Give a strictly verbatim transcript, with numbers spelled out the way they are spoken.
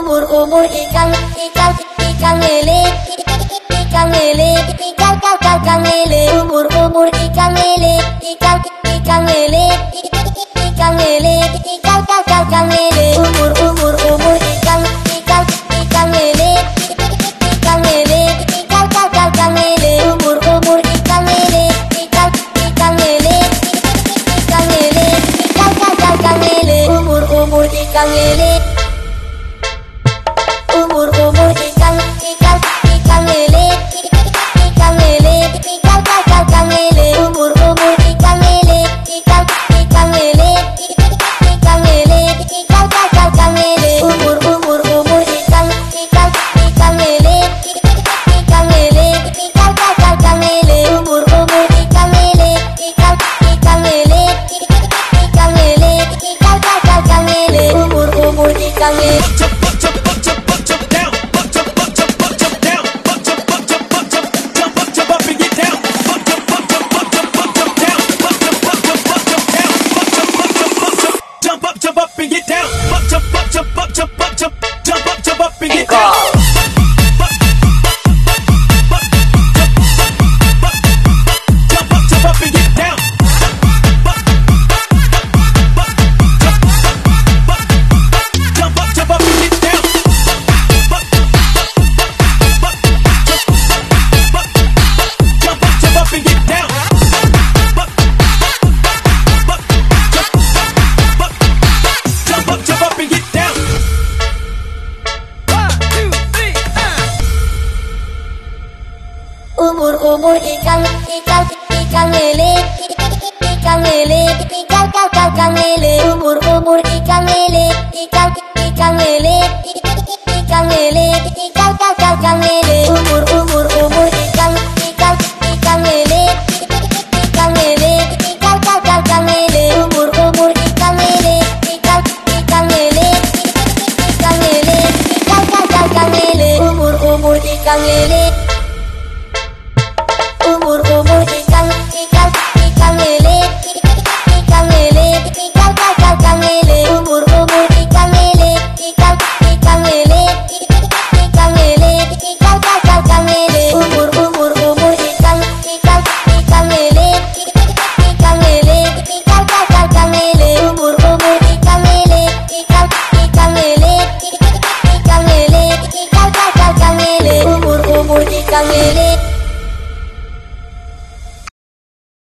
umur-umur ikan, ikan, ikan lele, ikan lele, ikan kakak ikan lele, umur-umur ikan lele, ikan, ikan lele, ikan lele, ikan kakak ikan lele, umur-umur umur ikan, ikan, ikan lele, ikan lele, ikan kakak ikan lele, umur-umur ikan lele, ikan, ikan lele, ikan lele, ikan kakak ikan lele, umur-umur ikan lele. Umur-umur ikan, ikan, ikan lele, ikan lele, ikan kakak ikan lele, umur-umur ikan lele, ikan, ikan lele, ikan lele, ikan kakak ikan lele, umur-umur umur ikan, ikan, ikan lele, ikan lele, ikan kakak ikan lele, umur-umur ikan lele, ikan, ikan lele, ikan lele, ikan kakak ikan lele, umur-umur ikan lele. Umur-umur ikan, ikan, ikan lele, ikan lele, ikan kakak ikan lele, umur-umur ikan lele, ikan, ikan lele, ikan lele, ikan kakak ikan lele, umur-umur umur ikan, ikan, ikan lele, ikan lele, ikan kakak ikan lele, umur-umur ikan lele, ikan, ikan lele, ikan lele, ikan kakak ikan lele, umur-umur ikan lele.